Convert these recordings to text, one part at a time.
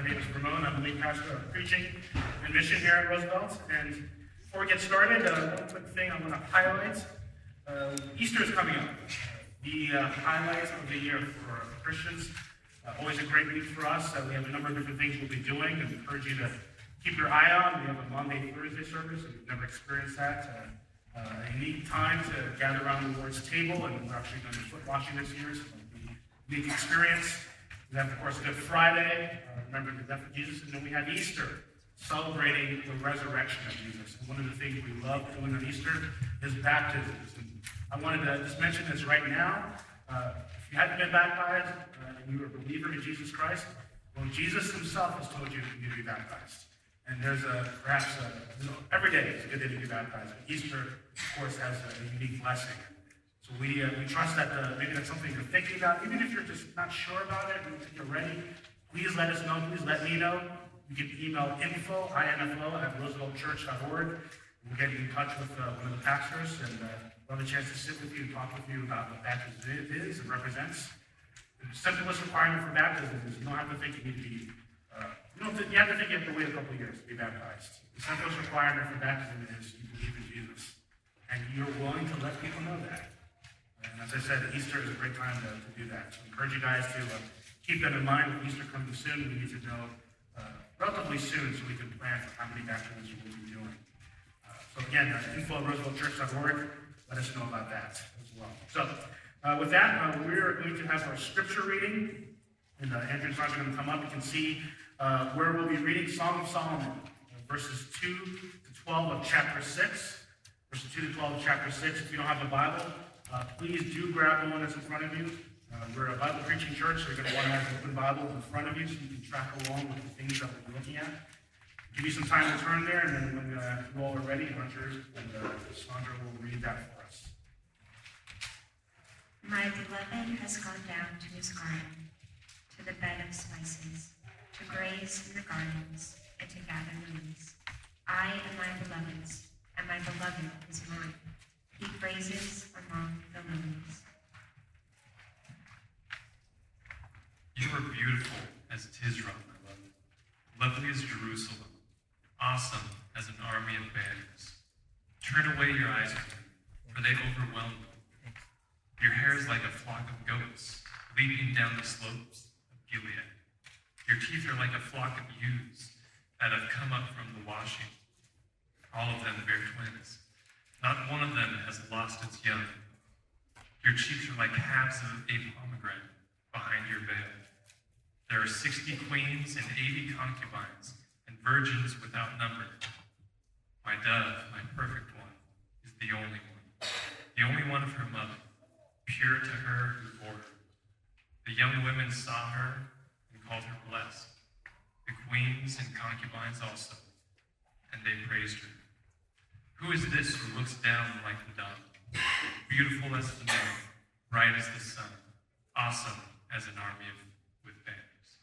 My name is Ramon. I'm the lead pastor of preaching and mission here at Roosevelt. And before we get started, one quick thing I want to highlight. Easter is coming up. The highlight of the year for Christians. Always a great week for us. We have a number of different things we'll be doing. I encourage you to keep your eye on. We have a Monday, Thursday service. If you've never experienced that, a unique time to gather around the Lord's table. And we're actually going to be foot washing this year, so it'll be a unique experience. We have, of course, Good Friday, remembering the death of Jesus, and then we have Easter, celebrating the resurrection of Jesus. And one of the things we love doing on Easter is baptisms. And I wanted to just mention this right now. If you haven't been baptized and you're a believer in Jesus Christ, well, Jesus himself has told you you need to be baptized. And there's every day is a good day to be baptized. But Easter, of course, has a unique blessing. So we trust that maybe that's something you're thinking about. Even if you're just not sure about it, and you're ready, please let us know. Please let me know. You can email info, @rooseveltchurch.org. We'll get you in touch with one of the pastors, and we'll have a chance to sit with you and talk with you about what baptism is and represents. The simplest requirement for baptism is you don't have to think you need to be, you have to think you have to wait a couple of years to be baptized. The simplest requirement for baptism is you believe in Jesus. And you're willing to let people know that. And as I said, Easter is a great time to do that. So I encourage you guys to keep that in mind. With Easter coming soon, we need to know relatively soon so we can plan for how many baptisms we'll be doing. So again, info@rooseveltchurch.org. Let us know about that as well. So with that, we're going to have our scripture reading. And Andrew and Sasha are going to come up. You can see where we'll be reading Song of Solomon, verses 2 to 12 of chapter 6. Verses 2 to 12 of chapter 6. If you don't have a Bible, please do grab the one that's in front of you. We're a Bible preaching church, so you're going to want to have an open Bible in front of you so you can track along with the things that we're looking at. Give you some time to turn there, and then when you all are ready, Hunter and Sandra will read that for us. My beloved has gone down to his garden, to the bed of spices, to graze in the gardens, and to gather lilies. I am my beloved's, and my beloved is mine. He praises among the lilies. You are beautiful as Tisra, my beloved, lovely as Jerusalem, awesome as an army of banners. Turn away your eyes from me, for they overwhelm me. Your hair is like a flock of goats, leaping down the slopes of Gilead. Your teeth are like a flock of ewes that have come up from the washing. All of them bear twins. Not one of them has lost its young. Your cheeks are like halves of a pomegranate behind your veil. There are 60 queens and 80 concubines, and virgins without number. My dove, my perfect one, is the only one of her mother, pure to her who bore her. The young women saw her and called her blessed, the queens and concubines also, and they praised her. Who is this who looks down like the dove, beautiful as the moon, bright as the sun, awesome as an army with banners?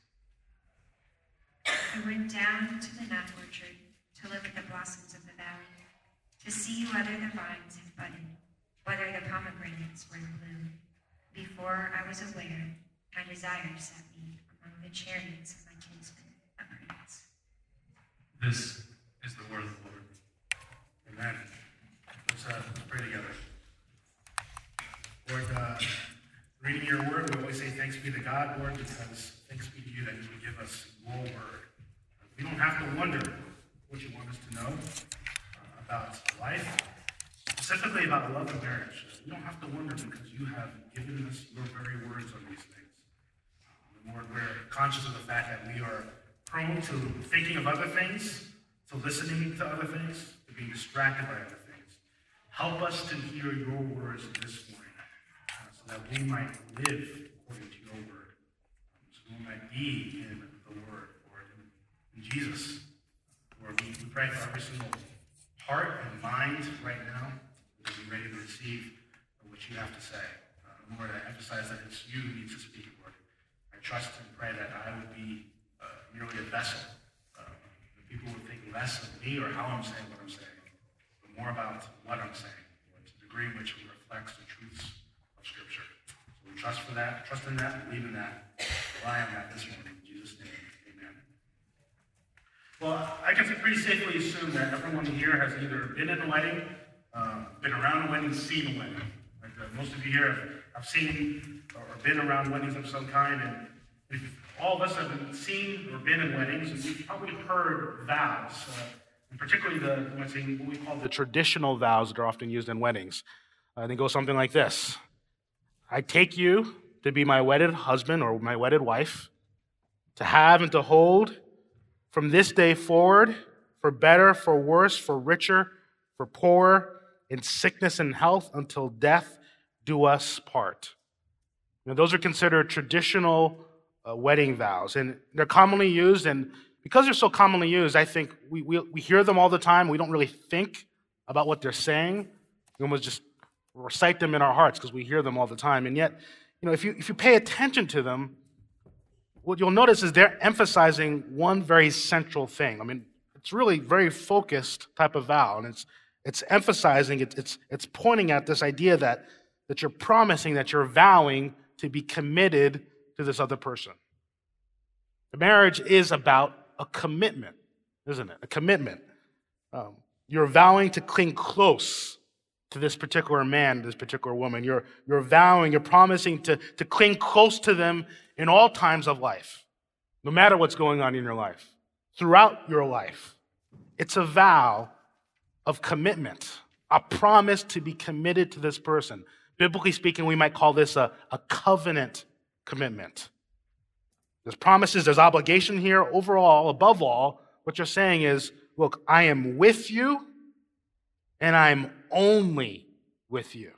I went down to the nut orchard to look at the blossoms of the valley, to see whether the vines had budded, whether the pomegranates were in bloom. Before I was aware, my desire set me among the chariots of my kinsman, a prince. This is the word of the Lord. Amen. Let's pray together. Lord, reading your word, we always say thanks be to God, Lord, because thanks be to you that you would give us your word. We don't have to wonder what you want us to know about life, specifically about love and marriage. We don't have to wonder because you have given us your very words on these things. Lord, we're conscious of the fact that we are prone to thinking of other things, to listening to other things, to being distracted by other things. Help us to hear your words this morning so that we might live according to your word. So we might be in the word, Lord. In Jesus, Lord, we pray for every single heart and mind right now to be ready to receive what you have to say. Lord, I emphasize that it's you who needs to speak, Lord. I trust and pray that I would be merely a vessel. People would think less of me or how I'm saying what I'm saying, but more about what I'm saying, Lord, to the degree in which it reflects the truths of Scripture. So we trust in that, believe in that, rely on that this morning. In Jesus' name, amen. Well, I can pretty safely assume that everyone here has either been in a wedding, been around a wedding, seen a wedding. Like most of you here have seen or been around weddings of some kind, and if all of us have seen or been in weddings, and we've probably heard vows, and particularly what we call the traditional vows that are often used in weddings. They go something like this: I take you to be my wedded husband or my wedded wife, to have and to hold from this day forward, for better, for worse, for richer, for poorer, in sickness and health, until death do us part. Now, those are considered traditional wedding vows, and they're commonly used, and because they're so commonly used, I think we hear them all the time. We don't really think about what they're saying. We almost just recite them in our hearts because we hear them all the time, and yet, if you pay attention to them, what you'll notice is they're emphasizing one very central thing. I mean, it's really very focused type of vow, and it's emphasizing, it's pointing at this idea that you're promising, that you're vowing to be committed to this other person. The marriage is about a commitment, isn't it? A commitment. You're vowing to cling close to this particular man, this particular woman. You're vowing, you're promising to cling close to them in all times of life, no matter what's going on in your life, throughout your life. It's a vow of commitment, a promise to be committed to this person. Biblically speaking, we might call this a covenant commitment. There's promises, there's obligation here. Overall, above all, what you're saying is, look, I am with you, and I'm only with you.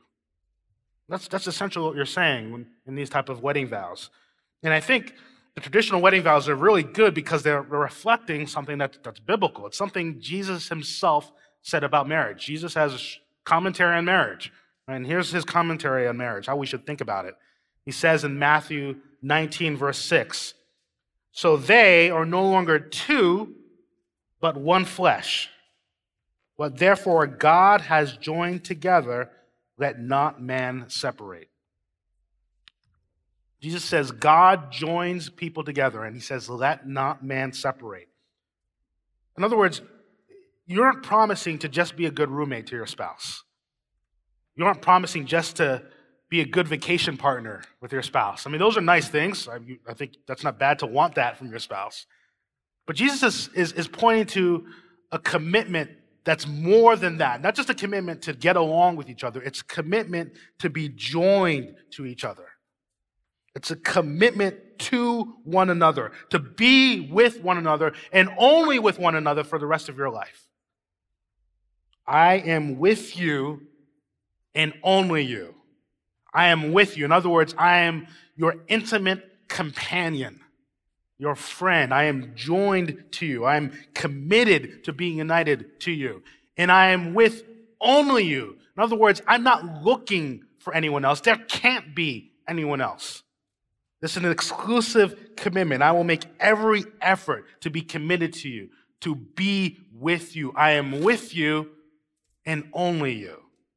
That's essentially what you're saying in these type of wedding vows. And I think the traditional wedding vows are really good because they're reflecting something that's biblical. It's something Jesus himself said about marriage. Jesus has a commentary on marriage. And here's his commentary on marriage, how we should think about it. He says in Matthew 19, verse 6, so they are no longer two, but one flesh. What therefore God has joined together, let not man separate. Jesus says God joins people together, and he says, let not man separate. In other words, you aren't promising to just be a good roommate to your spouse. You aren't promising just to be a good vacation partner with your spouse. I mean, those are nice things. I think that's not bad to want that from your spouse. But Jesus is pointing to a commitment that's more than that. Not just a commitment to get along with each other. It's a commitment to be joined to each other. It's a commitment to one another, to be with one another and only with one another for the rest of your life. I am with you and only you. I am with you. In other words, I am your intimate companion, your friend. I am joined to you. I am committed to being united to you. And I am with only you. In other words, I'm not looking for anyone else. There can't be anyone else. This is an exclusive commitment. I will make every effort to be committed to you, to be with you. I am with you and only you.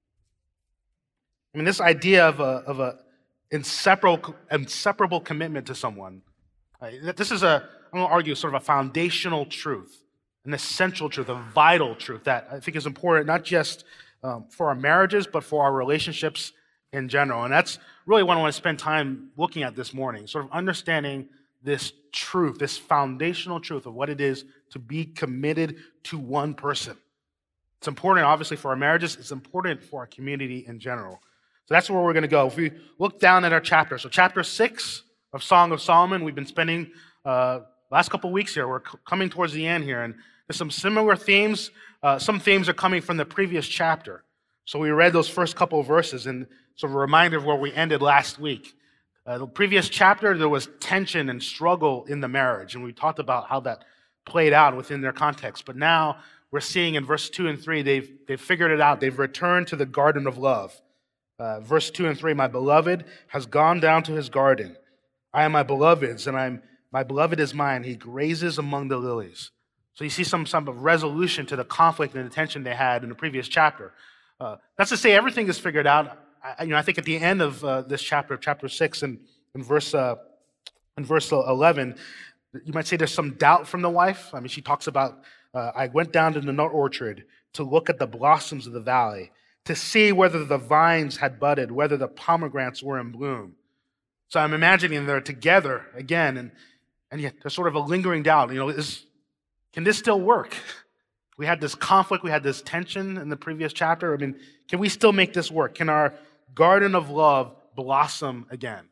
I mean, this idea of a inseparable commitment to someone, this is I'm going to argue, sort of a foundational truth, an essential truth, a vital truth that I think is important, not just for our marriages, but for our relationships in general. And that's really what I want to spend time looking at this morning, sort of understanding this truth, this foundational truth of what it is to be committed to one person. It's important, obviously, for our marriages. It's important for our community in general. So that's where we're going to go. If we look down at our chapter, so chapter 6 of Song of Solomon, we've been spending last couple of weeks here. We're coming towards the end here, and there's some similar themes. Some themes are coming from the previous chapter. So we read those first couple of verses, and sort of a reminder of where we ended last week. The previous chapter, there was tension and struggle in the marriage, and we talked about how that played out within their context. But now we're seeing in verse 2 and 3, they've figured it out. They've returned to the garden of love. Verse 2 and 3, my beloved has gone down to his garden. I am my beloved's, and my beloved is mine. He grazes among the lilies. So you see some of resolution to the conflict and the tension they had in the previous chapter. That's to say everything is figured out. I think at the end of this chapter 6, and in verse 11, You might say there's some doubt from the wife. I mean, she talks about, I went down to the nut orchard to look at the blossoms of the valley, to see whether the vines had budded, whether the pomegranates were in bloom. So I'm imagining they're together again, and yet there's sort of a lingering doubt. Can this still work? We had this conflict, we had this tension in the previous chapter. I mean, can we still make this work? Can our garden of love blossom again?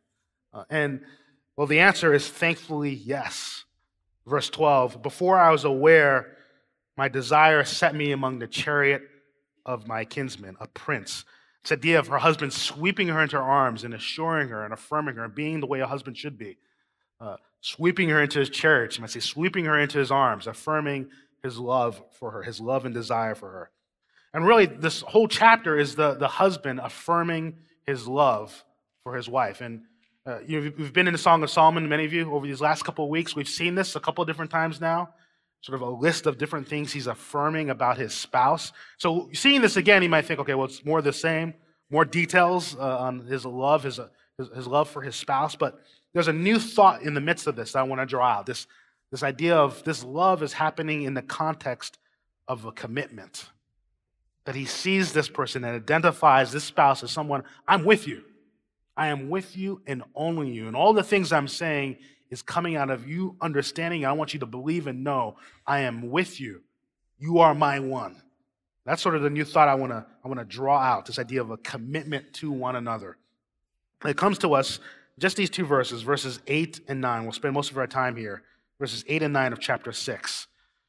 Well, the answer is thankfully yes. Verse 12, before I was aware, my desire set me among the chariot of my kinsman, a prince. This idea of her husband sweeping her into her arms and assuring her and affirming her and being the way a husband should be. Sweeping her into his chariot, you might say, sweeping her into his arms, affirming his love for her, his love and desire for her. And really, this whole chapter is the husband affirming his love for his wife. And we've been in the Song of Solomon, many of you, over these last couple of weeks. We've seen this a couple of different times now, sort of a list of different things he's affirming about his spouse. So seeing this again, you might think, okay, well, it's more of the same, more details on his love, his love for his spouse. But there's a new thought in the midst of this that I want to draw out. This idea of this love is happening in the context of a commitment. That he sees this person and identifies this spouse as someone, I'm with you. I am with you and only you. And all the things I'm saying is coming out of you understanding. I want you to believe and know I am with you. You are my one. That's sort of the new thought I want to draw out, this idea of a commitment to one another. It comes to us, just these two verses 8 and 9. We'll spend most of our time here. Verses 8 and 9 of chapter 6.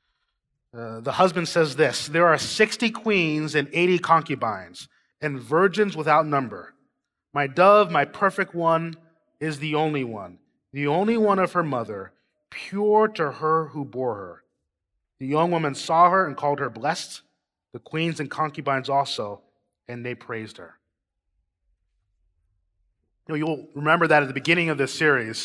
The husband says this, there are 60 queens and 80 concubines, and virgins without number. My dove, my perfect one, is the only one of her mother, pure to her who bore her. The young woman saw her and called her blessed, the queens and concubines also, and they praised her. You'll remember that at the beginning of this series,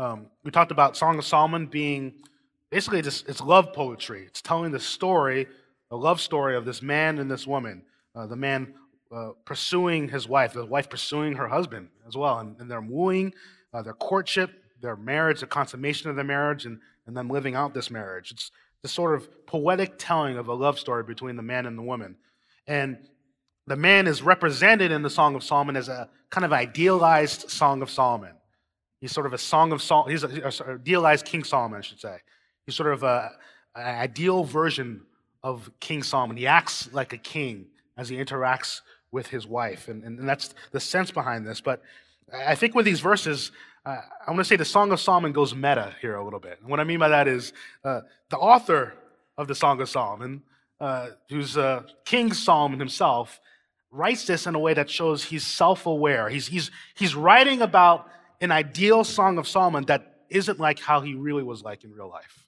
we talked about Song of Solomon being basically it's love poetry. It's telling the love story of this man and this woman, the man pursuing his wife, the wife pursuing her husband as well, and their wooing, their courtship, their marriage, the consummation of their marriage, and them living out this marriage. It's this sort of poetic telling of a love story between the man and the woman. And the man is represented in the Song of Solomon as a kind of idealized Song of Solomon. He's sort of a Song of Solomon. He's a idealized King Solomon, I should say. He's sort of an ideal version of King Solomon. He acts like a king as he interacts with his wife. And that's the sense behind this. But I think with these verses, I want to say the Song of Solomon goes meta here a little bit. And what I mean by that is the author of the Song of Solomon, who's King Solomon himself, writes this in a way that shows he's self-aware. He's writing about an ideal Song of Solomon that isn't like how he really was like in real life.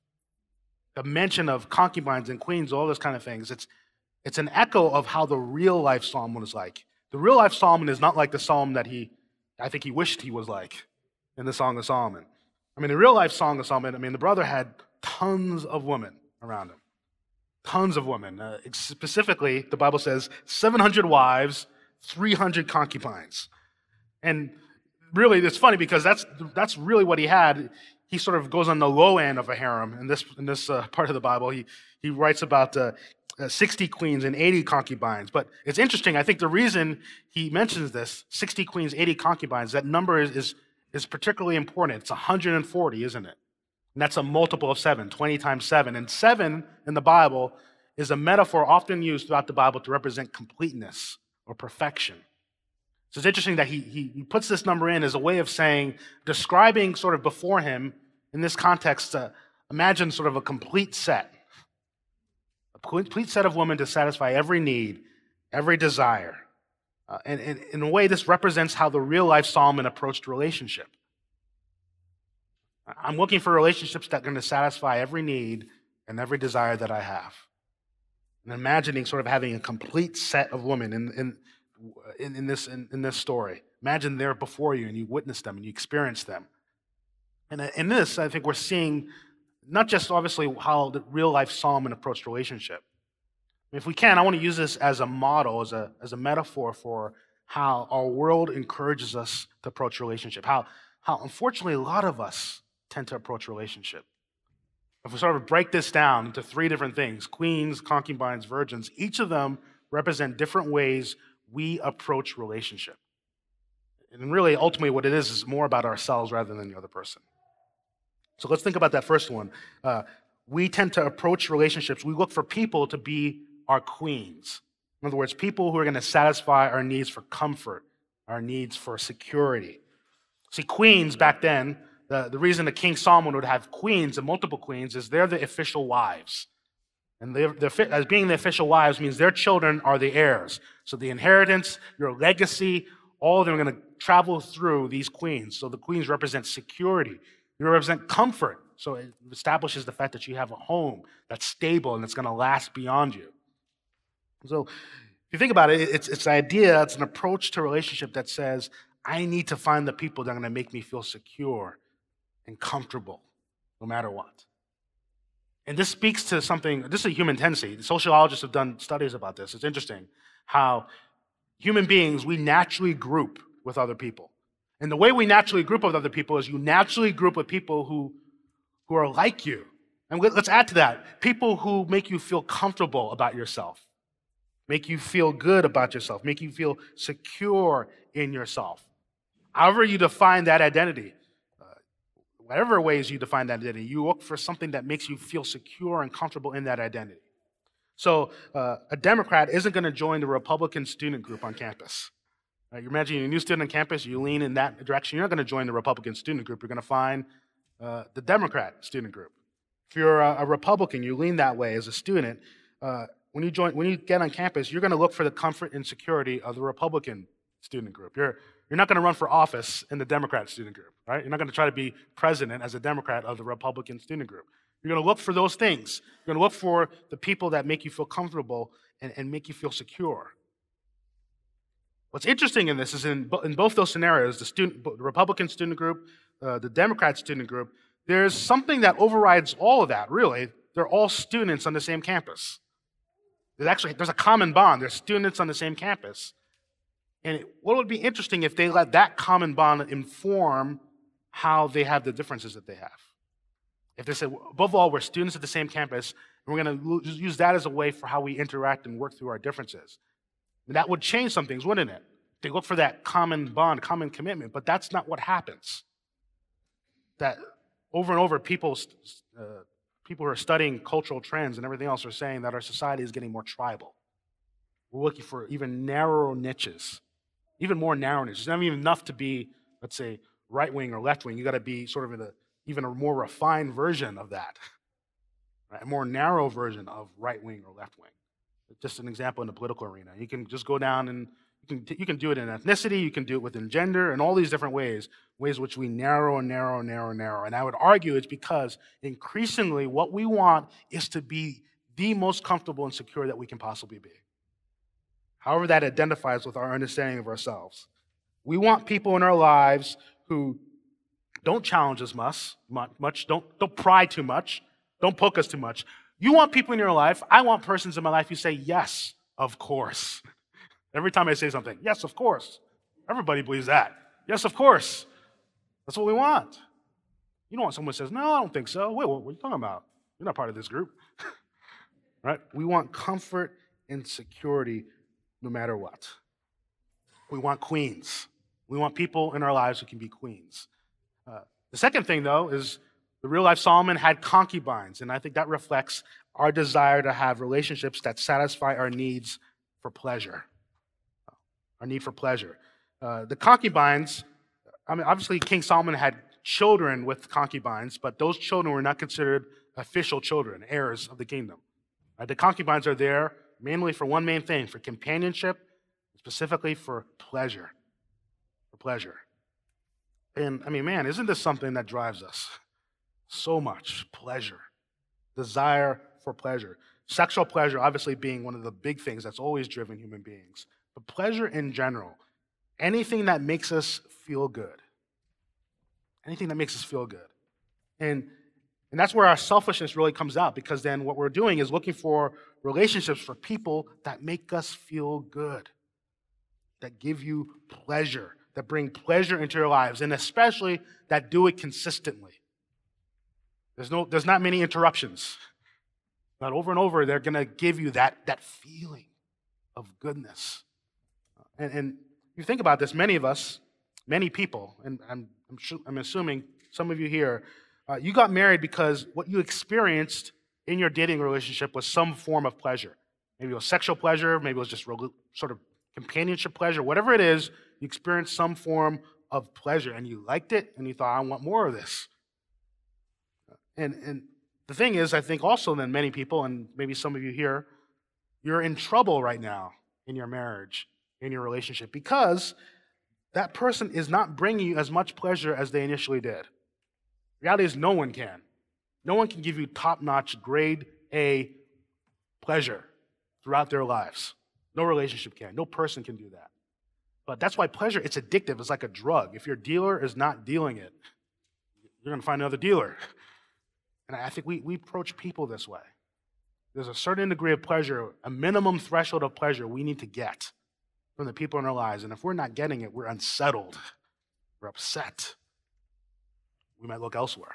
The mention of concubines and queens, all those kind of things, it's an echo of how the real life Solomon was like. The real life Solomon is not like the Solomon that I think he wished he was like in the Song of Solomon. I mean, the real life Song of Solomon, the brother had tons of women around him. Tons of women. Specifically, the Bible says 700 wives, 300 concubines. And really, it's funny because that's really what he had. He sort of goes on the low end of a harem in this part of the Bible. He writes about 60 queens and 80 concubines. But it's interesting. I think the reason he mentions this, 60 queens, 80 concubines, that number is particularly important. It's 140, isn't it? And that's a multiple of 7, 20 times 7. And 7 in the Bible is a metaphor often used throughout the Bible to represent completeness or perfection. So it's interesting that he puts this number in as a way of saying, describing sort of before him, in this context, imagine sort of a complete set. A complete set of women to satisfy every need, every desire. And in a way, this represents how the real life Solomon approached relationship. I'm looking for relationships that are going to satisfy every need and every desire that I have. And imagining sort of having a complete set of women in this story. Imagine they're before you and you witness them and you experience them. And in this, I think we're seeing not just obviously how the real life Solomon approached relationship. If we can, I want to use this as a model, as a metaphor for how our world encourages us to approach relationship. How unfortunately a lot of us tend to approach relationship. if we sort of break this down into three different things, queens, concubines, virgins, each of them represent different ways we approach relationship. And really, ultimately, what it is more about ourselves rather than the other person. So let's think about that first one. We tend to approach relationships, we look for people to be our queens. In other words, people who are going to satisfy our needs for comfort, our needs for security. See, queens back then, the reason that King Solomon would have queens and multiple queens is they're the official wives. And as being the official wives means their children are the heirs. So the inheritance, your legacy, all of them are going to travel through these queens. So the queens represent security. They represent comfort. So it establishes the fact that you have a home that's stable and that's going to last beyond you. So if you think about it, it's an idea, it's an approach to relationship that says, I need to find the people that are going to make me feel secure and comfortable no matter what. And this speaks to something, this is a human tendency. The sociologists have done studies about this. It's interesting how human beings, we naturally group with other people. And the way we naturally group with other people is you naturally group with people who are like you. And let's add to that, people who make you feel comfortable about yourself, make you feel good about yourself, make you feel secure in yourself. However you define that identity, whatever ways you define that identity, you look for something that makes you feel secure and comfortable in that identity. So a Democrat isn't going to join the Republican student group on campus. You imagine you're a new student on campus, you lean in that direction, you're not going to join the Republican student group, you're going to find the Democrat student group. If you're a Republican, you lean that way as a student, when you get on campus, you're going to look for the comfort and security of the Republican student group. You're not going to run for office in the Democrat student group, right? You're not going to try to be president as a Democrat of the Republican student group. You're going to look for those things. You're going to look for the people that make you feel comfortable and make you feel secure. What's interesting in this is in both those scenarios, the Republican student group, the Democrat student group, there's something that overrides all of that, really. They're all students on the same campus. There's a common bond. There's students on the same campus. And what would be interesting if they let that common bond inform how they have the differences that they have. If they say, above all, we're students at the same campus, and we're going to use that as a way for how we interact and work through our differences. And that would change some things, wouldn't it? They look for that common bond, common commitment, but that's not what happens. That over and over, people who are studying cultural trends and everything else are saying that our society is getting more tribal. We're looking for even narrower niches, even more narrow niches. It's not even enough to be, let's say, right-wing or left-wing. You got to be sort of even a more refined version of that, right? A more narrow version of right-wing or left-wing. Just an example in the political arena. You can just go down and you can do it in ethnicity, you can do it within gender, and all these different ways which we narrow and narrow and narrow and narrow. And I would argue it's because increasingly what we want is to be the most comfortable and secure that we can possibly be. However that identifies with our understanding of ourselves. We want people in our lives who don't challenge us much, don't pry too much, don't poke us too much. You want people in your life, I want persons in my life who say, yes, of course. Every time I say something, yes, of course. Everybody believes that. Yes, of course. That's what we want. You don't want someone who says, no, I don't think so. Wait, what are you talking about? You're not part of this group. Right? We want comfort and security no matter what. We want queens. We want people in our lives who can be queens. The second thing, though, is the real-life Solomon had concubines, and I think that reflects our desire to have relationships that satisfy our needs for pleasure. Our need for pleasure. The concubines, I mean, obviously King Solomon had children with concubines, but those children were not considered official children, heirs of the kingdom. The concubines are there mainly for one main thing, for companionship, specifically for pleasure. For pleasure. And I mean, man, isn't this something that drives us so much? Pleasure. Desire for pleasure. Sexual pleasure obviously being one of the big things that's always driven human beings. But pleasure in general, anything that makes us feel good. Anything that makes us feel good. And that's where our selfishness really comes out, because then what we're doing is looking for relationships for people that make us feel good, that give you pleasure, that bring pleasure into your lives, and especially that do it consistently. There's not many interruptions. But over and over, they're going to give you that feeling of goodness. And you think about this, many of us, many people, and I'm assuming some of you here, you got married because what you experienced in your dating relationship was some form of pleasure. Maybe it was sexual pleasure, maybe it was just sort of companionship pleasure. Whatever it is, you experienced some form of pleasure, and you liked it, and you thought, I want more of this. And the thing is, I think also then many people, and maybe some of you here, you're in trouble right now in your marriage, in your relationship, because that person is not bringing you as much pleasure as they initially did. The reality is no one can. No one can give you top-notch, grade A pleasure throughout their lives. No relationship can. No person can do that. But that's why pleasure, it's addictive. It's like a drug. If your dealer is not dealing it, you're going to find another dealer. And I think we approach people this way. There's a certain degree of pleasure, a minimum threshold of pleasure we need to get from the people in our lives. And if we're not getting it, we're unsettled. We're upset. We might look elsewhere.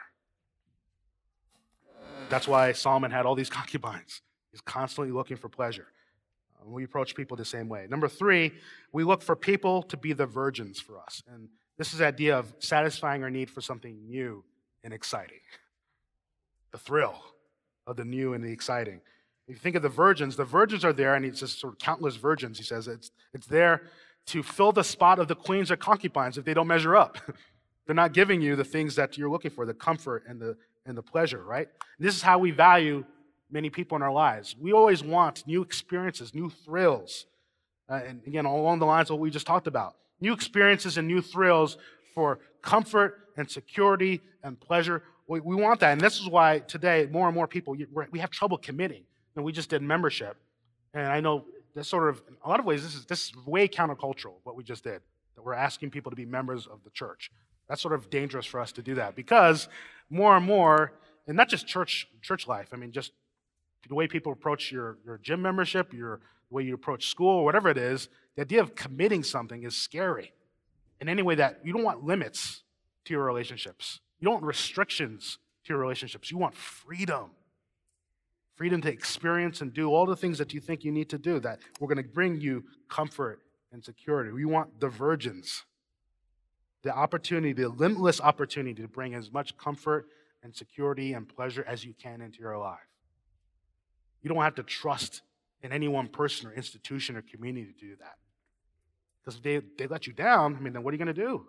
That's why Solomon had all these concubines. He's constantly looking for pleasure. We approach people the same way. Number 3, we look for people to be the virgins for us. And this is the idea of satisfying our need for something new and exciting. The thrill of the new and the exciting. If you think of the virgins are there, and it's just sort of countless virgins, he says. It's there to fill the spot of the queens or concubines if they don't measure up. They're not giving you the things that you're looking for, the comfort and the pleasure, right? And this is how we value many people in our lives. We always want new experiences, new thrills. And again, along the lines of what we just talked about. New experiences and new thrills for comfort and security and pleasure. We want that. And this is why today, more and more people, we have trouble committing. And we just did membership. And I know this sort of, in a lot of ways, this is way countercultural, what we just did. That we're asking people to be members of the church. That's sort of dangerous for us to do that. Because more and more, and not just church life, I mean, just the way people approach your gym membership, the way you approach school, whatever it is, the idea of committing something is scary. In any way that you don't want limits to your relationships. You don't want restrictions to your relationships. You want freedom. Freedom to experience and do all the things that you think you need to do that we're going to bring you comfort and security. We want the virgins. The opportunity, the limitless opportunity to bring as much comfort and security and pleasure as you can into your life. You don't have to trust in any one person or institution or community to do that. Because if they let you down, then what are you going to do?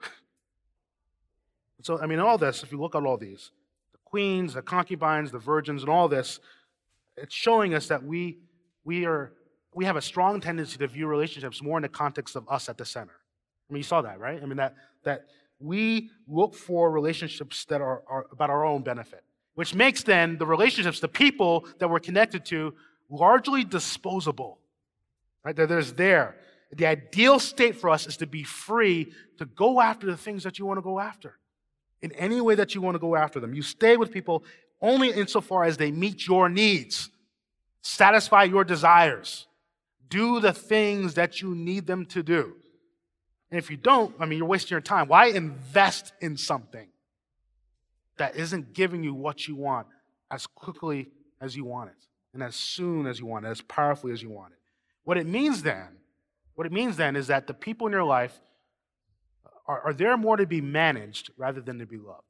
So, all this, if you look at all these, the queens, the concubines, the virgins, and all this, it's showing us that we have a strong tendency to view relationships more in the context of us at the center. You saw that, right? That we look for relationships that are about our own benefit, which makes then the relationships, the people that we're connected to, largely disposable. Right? The ideal state for us is to be free to go after the things that you want to go after. In any way that you want to go after them. You stay with people only insofar as they meet your needs, satisfy your desires, do the things that you need them to do. And if you don't, you're wasting your time. Why invest in something that isn't giving you what you want as quickly as you want it, and as soon as you want it, as powerfully as you want it? What it means then is that the people in your life are there more to be managed rather than to be loved.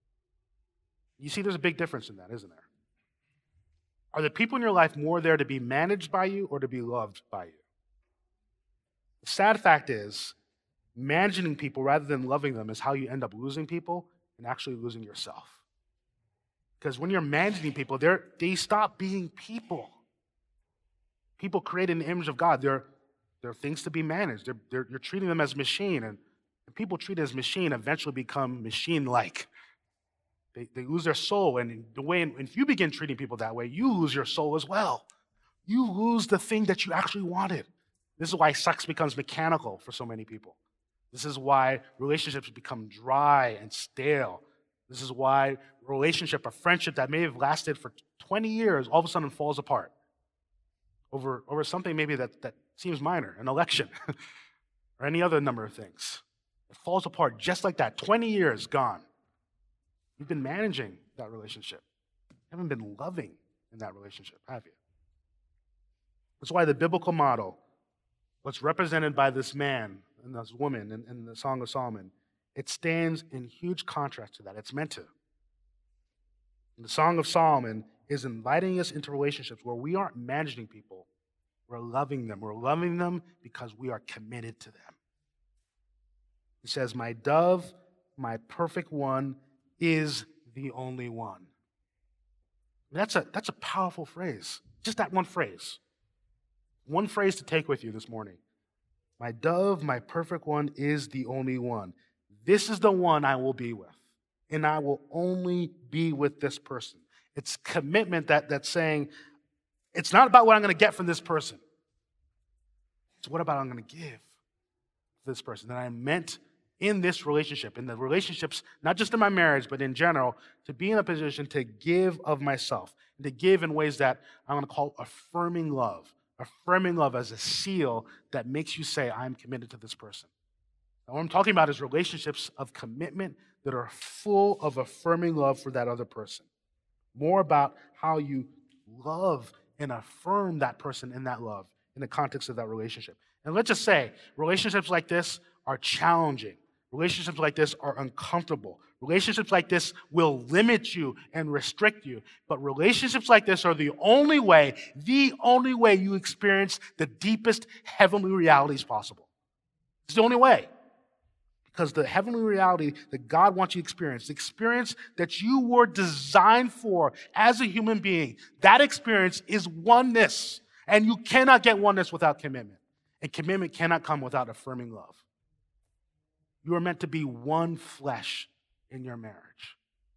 You see, there's a big difference in that, isn't there? Are the people in your life more there to be managed by you or to be loved by you? The sad fact is, managing people rather than loving them is how you end up losing people and actually losing yourself. Because when you're managing people, they stop being people. People created in the image of God. They're things to be managed. You're treating them as machine, and people treated as machine eventually become machine-like. They lose their soul, and if you begin treating people that way, you lose your soul as well. You lose the thing that you actually wanted. This is why sex becomes mechanical for so many people. This is why relationships become dry and stale. This is why a friendship that may have lasted for 20 years all of a sudden falls apart over something maybe that seems minor, an election, or any other number of things. It falls apart just like that. 20 years gone. You've been managing that relationship. haven't been loving in that relationship, have you? That's why the biblical model, what's represented by this man and this woman in the Song of Solomon, it stands in huge contrast to that. It's meant to. And the Song of Solomon is inviting us into relationships where we aren't managing people, we're loving them. We're loving them because we are committed to them. He says, my dove, my perfect one, is the only one. That's a powerful phrase. Just that one phrase. One phrase to take with you this morning. My dove, my perfect one, is the only one. This is the one I will be with. And I will only be with this person. It's commitment that's saying, it's not about what I'm going to get from this person. It's what about I'm going to give to this person that I'm meant in this relationship, in the relationships, not just in my marriage, but in general, to be in a position to give of myself, and to give in ways that I'm going to call affirming love. Affirming love as a seal that makes you say, I'm committed to this person. Now, what I'm talking about is relationships of commitment that are full of affirming love for that other person. More about how you love and affirm that person in that love in the context of that relationship. And let's just say, relationships like this are challenging. Relationships like this are uncomfortable. Relationships like this will limit you and restrict you. But relationships like this are the only way you experience the deepest heavenly realities possible. It's the only way. Because the heavenly reality that God wants you to experience, the experience that you were designed for as a human being, that experience is oneness. And you cannot get oneness without commitment. And commitment cannot come without affirming love. You are meant to be one flesh in your marriage.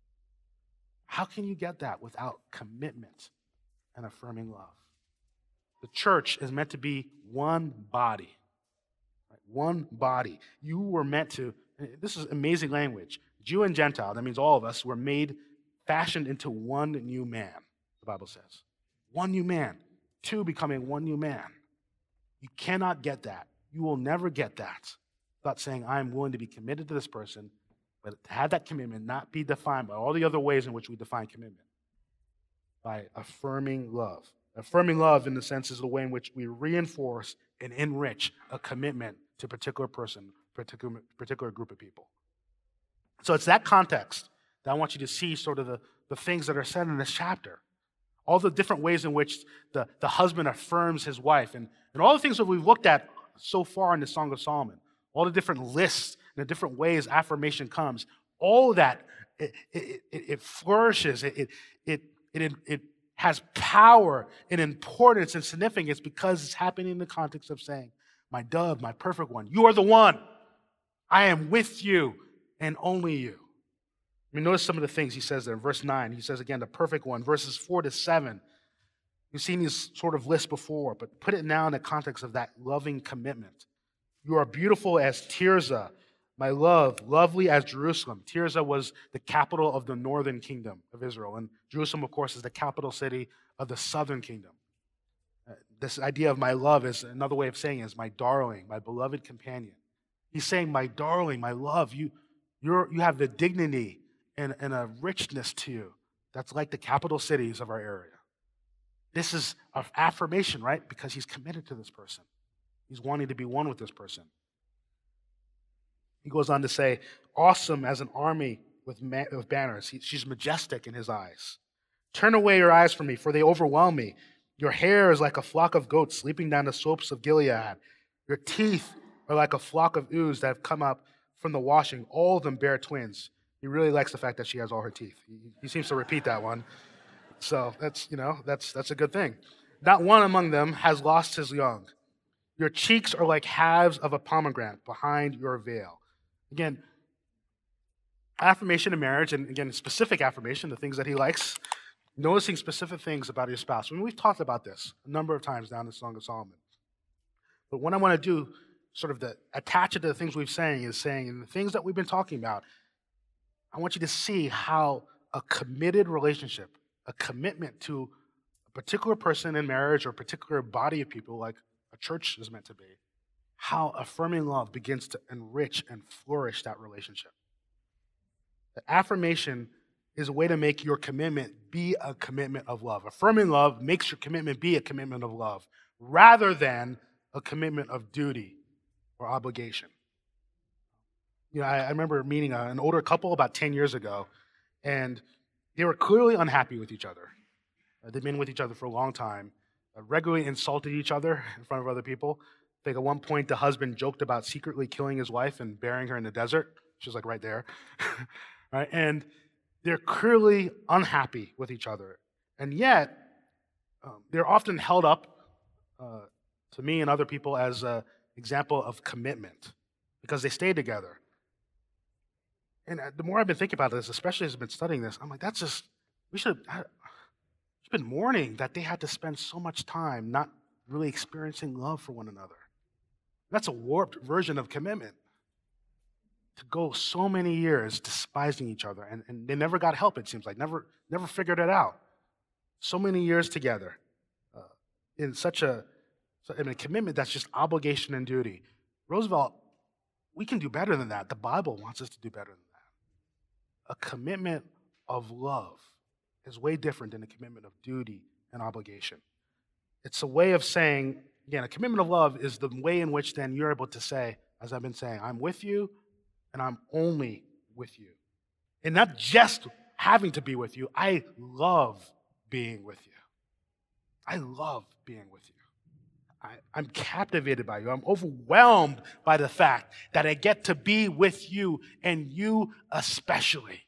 How can you get that without commitment and affirming love? The church is meant to be one body. Right? One body. You were meant to, this is amazing language. Jew and Gentile, that means all of us, were fashioned into one new man, the Bible says. One new man. Two becoming one new man. You cannot get that. You will never get that without saying, I'm willing to be committed to this person, but to have that commitment not be defined by all the other ways in which we define commitment. By affirming love. Affirming love, in the sense, is the way in which we reinforce and enrich a commitment to a particular person, particular group of people. So it's that context that I want you to see sort of the things that are said in this chapter. All the different ways in which the husband affirms his wife, and all the things that we've looked at so far in the Song of Solomon, all the different lists and the different ways affirmation comes, all of that, it flourishes, it has power and importance and significance because it's happening in the context of saying, my dove, my perfect one, you are the one. I am with you and only you. I mean, notice some of the things he says there. In verse 9, he says again, the perfect one. Verses 4 to 7, you've seen these sort of lists before, but put it now in the context of that loving commitment. You are beautiful as Tirzah, my love, lovely as Jerusalem. Tirzah was the capital of the northern kingdom of Israel, and Jerusalem, of course, is the capital city of the southern kingdom. This idea of my love is another way of saying is my darling, my beloved companion. He's saying, my darling, my love, you have the dignity and a richness to you that's like the capital cities of our area. This is an affirmation, right? Because he's committed to this person. He's wanting to be one with this person. He goes on to say, awesome as an army with banners. She's majestic in his eyes. Turn away your eyes from me, for they overwhelm me. Your hair is like a flock of goats sleeping down the slopes of Gilead. Your teeth are like a flock of ewes that have come up from the washing. All of them bear twins. He really likes the fact that she has all her teeth. He seems to repeat that one. So that's a good thing. Not one among them has lost his young. Your cheeks are like halves of a pomegranate behind your veil. Again, affirmation in marriage, and again, specific affirmation, the things that he likes, noticing specific things about your spouse. I mean, we've talked about this a number of times down in the Song of Solomon. But what I want to do, sort of attach it to the things we've saying, and the things that we've been talking about, I want you to see how a committed relationship, a commitment to a particular person in marriage or a particular body of people, like a church is meant to be, how affirming love begins to enrich and flourish that relationship. The affirmation is a way to make your commitment be a commitment of love. Affirming love makes your commitment be a commitment of love rather than a commitment of duty or obligation. I remember meeting an older couple about 10 years ago, and they were clearly unhappy with each other. They'd been with each other for a long time, regularly insulted each other in front of other people. I think at one point the husband joked about secretly killing his wife and burying her in the desert. She was like right there. Right? And they're clearly unhappy with each other. And yet, they're often held up to me and other people as an example of commitment because they stay together. And the more I've been thinking about this, especially as I've been studying this, I'm like, it's been mourning that they had to spend so much time not really experiencing love for one another. That's a warped version of commitment. To go so many years despising each other, and they never got help, it seems like, never figured it out. So many years together in a commitment that's just obligation and duty. Roosevelt, we can do better than that. The Bible wants us to do better than that. A commitment of love is way different than a commitment of duty and obligation. It's a way of saying, again, a commitment of love is the way in which then you're able to say, as I've been saying, I'm with you, and I'm only with you. And not just having to be with you, I love being with you. I love being with you. I'm captivated by you. I'm overwhelmed by the fact that I get to be with you, and you especially.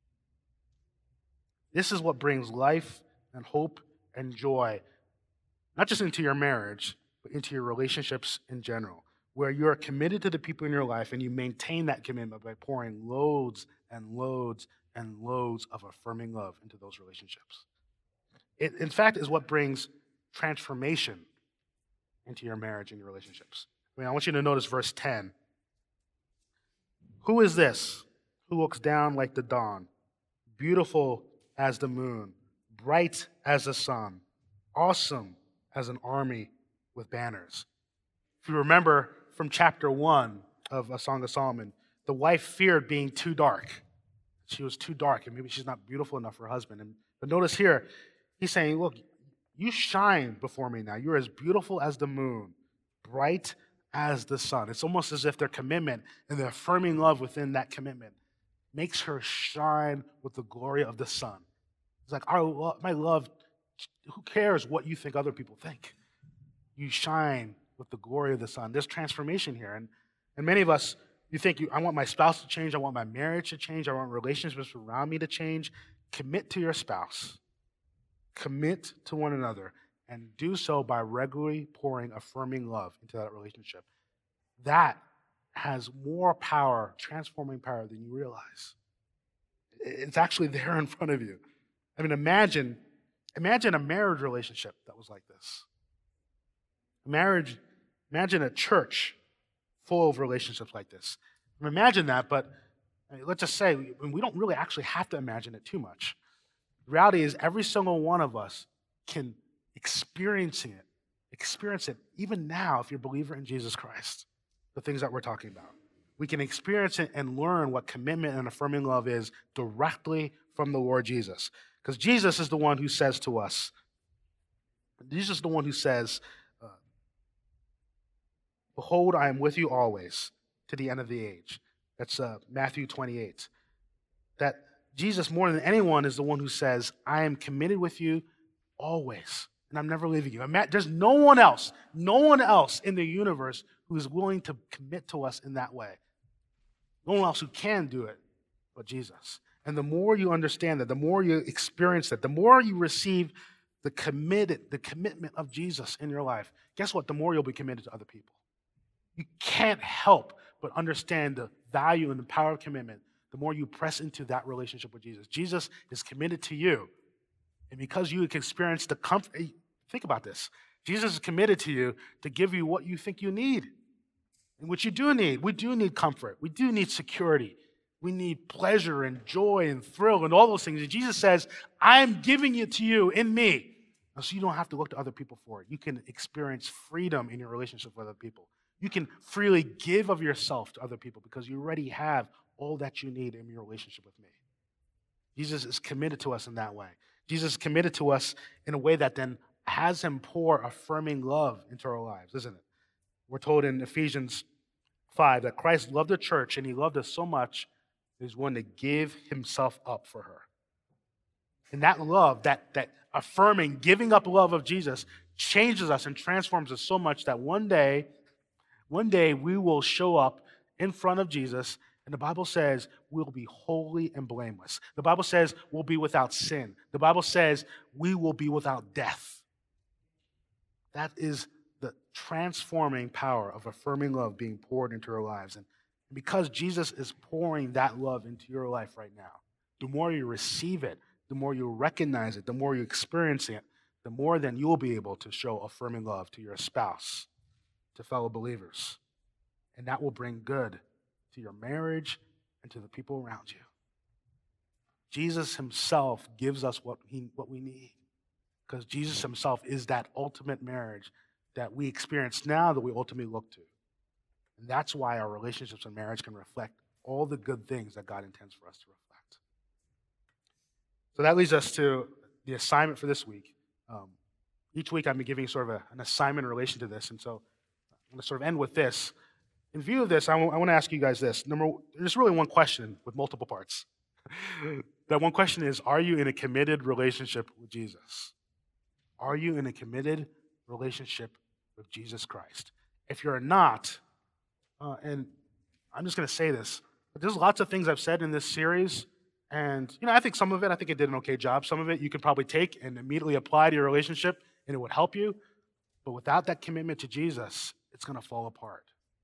This is what brings life and hope and joy, not just into your marriage, but into your relationships in general, where you are committed to the people in your life and you maintain that commitment by pouring loads and loads and loads of affirming love into those relationships. It, in fact, is what brings transformation into your marriage and your relationships. I want you to notice verse 10. Who is this who looks down like the dawn, beautiful as the moon, bright as the sun, awesome as an army with banners? If you remember from chapter 1 of A Song of Solomon, the wife feared being too dark. She was too dark, and maybe she's not beautiful enough for her husband. But notice here, he's saying, look, you shine before me now. You're as beautiful as the moon, bright as the sun. It's almost as if their commitment and their affirming love within that commitment makes her shine with the glory of the sun. It's like, my love, who cares what you think other people think? You shine with the glory of the sun. There's transformation here. And many of us, you think, I want my spouse to change, I want my marriage to change, I want relationships around me to change. Commit to your spouse. Commit to one another, and do so by regularly pouring affirming love into that relationship. That has more power, transforming power, than you realize. It's actually there in front of you. I mean, imagine a marriage relationship that was like this. Imagine a church full of relationships like this. Imagine that, but let's just say we don't really actually have to imagine it too much. The reality is every single one of us can experience it even now if you're a believer in Jesus Christ, the things that we're talking about. We can experience it and learn what commitment and affirming love is directly from the Lord Jesus. Because Jesus is the one who says to us, behold, I am with you always to the end of the age. That's Matthew 28. That Jesus, more than anyone, is the one who says, I am committed with you always, and I'm never leaving you. There's no one else in the universe who is willing to commit to us in that way. No one else who can do it but Jesus. And the more you understand that, the more you experience that, the more you receive the commitment of Jesus in your life, guess what? The more you'll be committed to other people. You can't help but understand the value and the power of commitment the more you press into that relationship with Jesus. Jesus is committed to you. And because you can experience the comfort, think about this. Jesus is committed to you to give you what you think you need. And what you do need. We do need comfort. We do need security. We need pleasure and joy and thrill and all those things. And Jesus says, I am giving it to you in me. So you don't have to look to other people for it. You can experience freedom in your relationship with other people. You can freely give of yourself to other people because you already have all that you need in your relationship with me. Jesus is committed to us in that way. Jesus is committed to us in a way that then has him pour affirming love into our lives, isn't it? We're told in Ephesians 5 that Christ loved the church and he loved us so much that he's willing to give himself up for her. And that love, that affirming, giving up love of Jesus changes us and transforms us so much that one day we will show up in front of Jesus, and the Bible says we'll be holy and blameless. The Bible says we'll be without sin. The Bible says we will be without death. That is the transforming power of affirming love being poured into our lives. And because Jesus is pouring that love into your life right now, the more you receive it, the more you recognize it, the more you experience it, the more then you'll be able to show affirming love to your spouse, to fellow believers. And that will bring good to your marriage and to the people around you. Jesus himself gives us what we need, because Jesus himself is that ultimate marriage that we experience now that we ultimately look to. And that's why our relationships and marriage can reflect all the good things that God intends for us to reflect. So that leads us to the assignment for this week. Each week I've been giving sort of an assignment in relation to this, and so I'm going to sort of end with this. In view of this, I want to ask you guys this. There's really one question with multiple parts. That one question is, are you in a committed relationship with Jesus? Are you in a committed relationship with Jesus Christ? If you're not, and I'm just going to say this, but there's lots of things I've said in this series, and I think some of it, I think it did an okay job. Some of it you could probably take and immediately apply to your relationship, and it would help you. But without that commitment to Jesus, it's going to fall apart.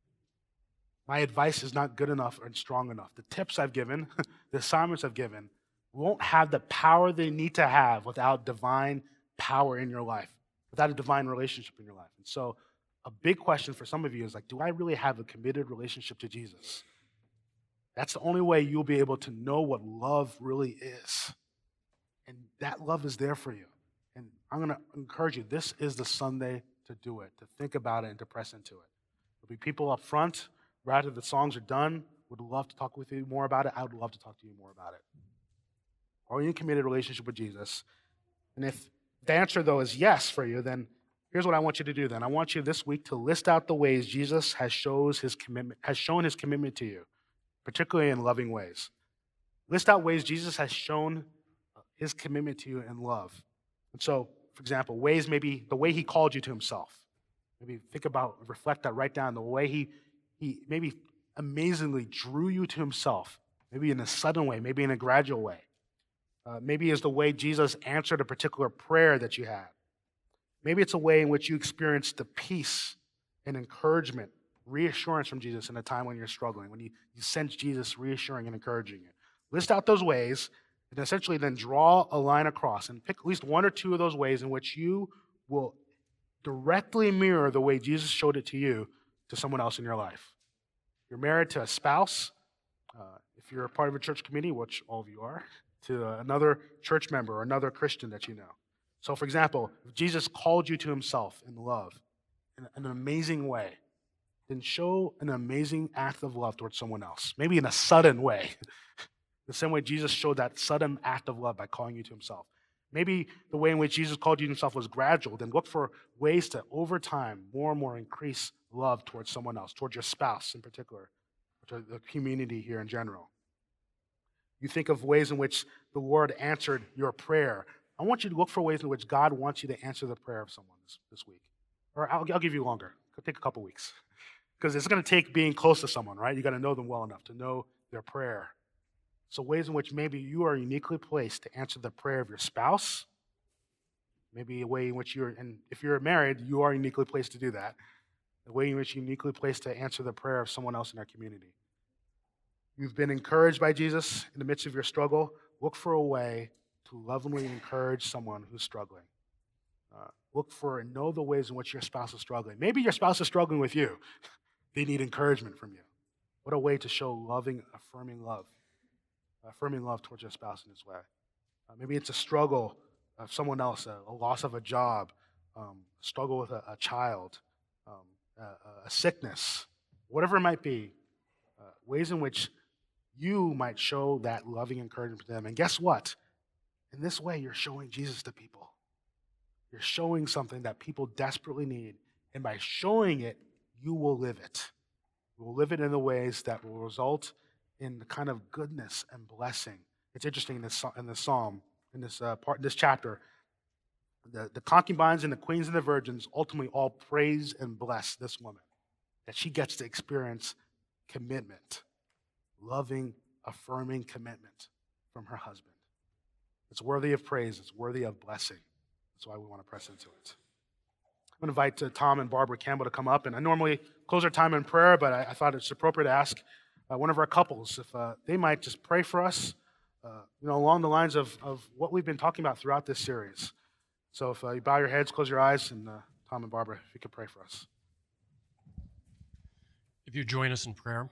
My advice is not good enough and strong enough. The tips I've given, the assignments I've given, won't have the power they need to have without divine power in your life, without a divine relationship in your life. And so a big question for some of you is like, do I really have a committed relationship to Jesus? That's the only way you'll be able to know what love really is. And that love is there for you. And I'm going to encourage you, this is the Sunday to do it, to think about it and to press into it. There'll be people up front, right after the songs are done, would love to talk with you more about it. I would love to talk to you more about it. Are you in a committed relationship with Jesus? And if the answer, though, is yes for you, then here's what I want you to do then. I want you this week to list out the ways Jesus has shown his commitment to you, particularly in loving ways. List out ways Jesus has shown his commitment to you in love. And so, for example, ways maybe the way he called you to himself. Maybe think about, reflect that, write down the way he maybe amazingly drew you to himself, maybe in a sudden way, maybe in a gradual way. Maybe it's the way Jesus answered a particular prayer that you had. Maybe it's a way in which you experienced the peace and encouragement, reassurance from Jesus in a time when you're struggling, when you sense Jesus reassuring and encouraging you. List out those ways and essentially then draw a line across and pick at least one or two of those ways in which you will directly mirror the way Jesus showed it to you to someone else in your life. You're married to a spouse, if you're a part of a church community, which all of you are, to another church member or another Christian that you know. So, for example, if Jesus called you to himself in love in an amazing way, then show an amazing act of love towards someone else, maybe in a sudden way, the same way Jesus showed that sudden act of love by calling you to himself. Maybe the way in which Jesus called you to himself was gradual, then look for ways to, over time, more and more increase love towards someone else, towards your spouse in particular, or to the community here in general. You think of ways in which the Lord answered your prayer. I want you to look for ways in which God wants you to answer the prayer of someone this week. Or I'll give you longer. It'll take a couple weeks. Because it's going to take being close to someone, right? You got to know them well enough to know their prayer. So ways in which maybe you are uniquely placed to answer the prayer of your spouse. Maybe a way in which and if you're married, you are uniquely placed to do that. The way in which you're uniquely placed to answer the prayer of someone else in our community. You've been encouraged by Jesus in the midst of your struggle. Look for a way to lovingly encourage someone who's struggling. Look for and know the ways in which your spouse is struggling. Maybe your spouse is struggling with you. They need encouragement from you. What a way to show affirming love towards your spouse in this way. Maybe it's a struggle of someone else, a loss of a job, struggle with a child, a sickness, whatever it might be. Ways in which you might show that loving encouragement to them. And guess what? In this way, you're showing Jesus to people. You're showing something that people desperately need. And by showing it, you will live it. You will live it in the ways that will result in the kind of goodness and blessing. It's interesting in this psalm, in this chapter, the concubines and the queens and the virgins ultimately all praise and bless this woman, that she gets to experience commitment, loving, affirming commitment from her husband. It's worthy of praise. It's worthy of blessing. That's why we want to press into it. I'm going to invite Tom and Barbara Campbell to come up. And I normally close our time in prayer, but I thought it's appropriate to ask one of our couples if they might just pray for us, along the lines of what we've been talking about throughout this series. So if you bow your heads, close your eyes, and Tom and Barbara, if you could pray for us. If you join us in prayer.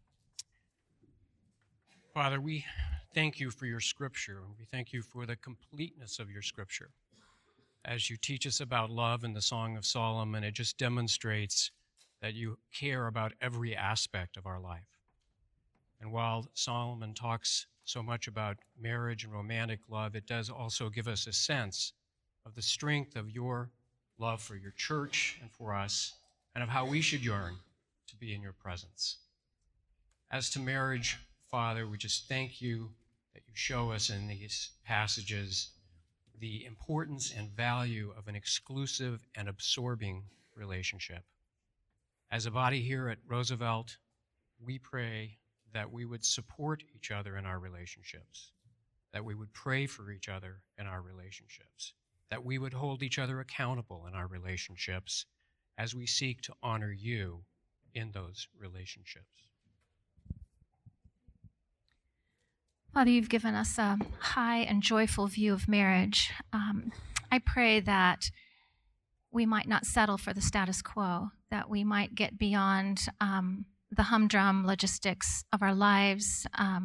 Father, we thank you for your scripture. We thank you for the completeness of your scripture. As you teach us about love in the Song of Solomon, it just demonstrates that you care about every aspect of our life. And while Solomon talks so much about marriage and romantic love, it does also give us a sense of the strength of your love for your church and for us, and of how we should yearn to be in your presence. As to marriage, Father, we just thank you that you show us in these passages the importance and value of an exclusive and absorbing relationship. As a body here at Roosevelt, we pray that we would support each other in our relationships, that we would pray for each other in our relationships, that we would hold each other accountable in our relationships as we seek to honor you in those relationships. Father, you've given us a high and joyful view of marriage. I pray that we might not settle for the status quo, that we might get beyond the humdrum logistics of our lives.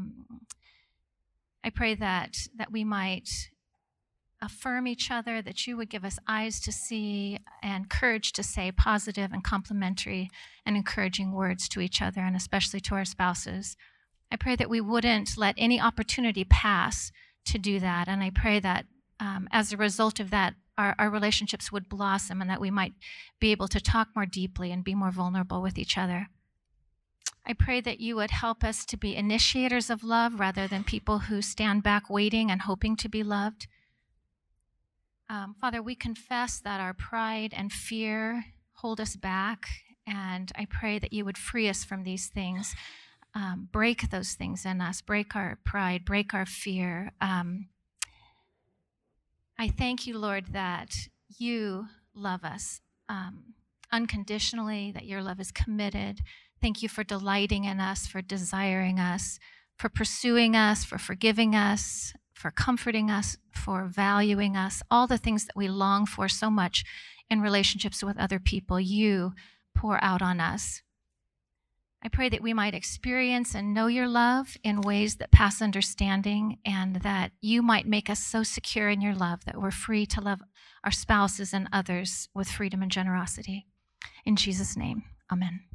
I pray that we might affirm each other, that you would give us eyes to see and courage to say positive and complimentary and encouraging words to each other, and especially to our spouses. I pray that we wouldn't let any opportunity pass to do that. And I pray that as a result of that, our relationships would blossom and that we might be able to talk more deeply and be more vulnerable with each other. I pray that you would help us to be initiators of love rather than people who stand back waiting and hoping to be loved. Father, we confess that our pride and fear hold us back, and I pray that you would free us from these things. Break those things in us, break our pride, break our fear. I thank you, Lord, that you love us unconditionally, that your love is committed. Thank you for delighting in us, for desiring us, for pursuing us, for forgiving us, for comforting us, for valuing us, all the things that we long for so much in relationships with other people, you pour out on us. I pray that we might experience and know your love in ways that pass understanding, and that you might make us so secure in your love that we're free to love our spouses and others with freedom and generosity. In Jesus' name, amen.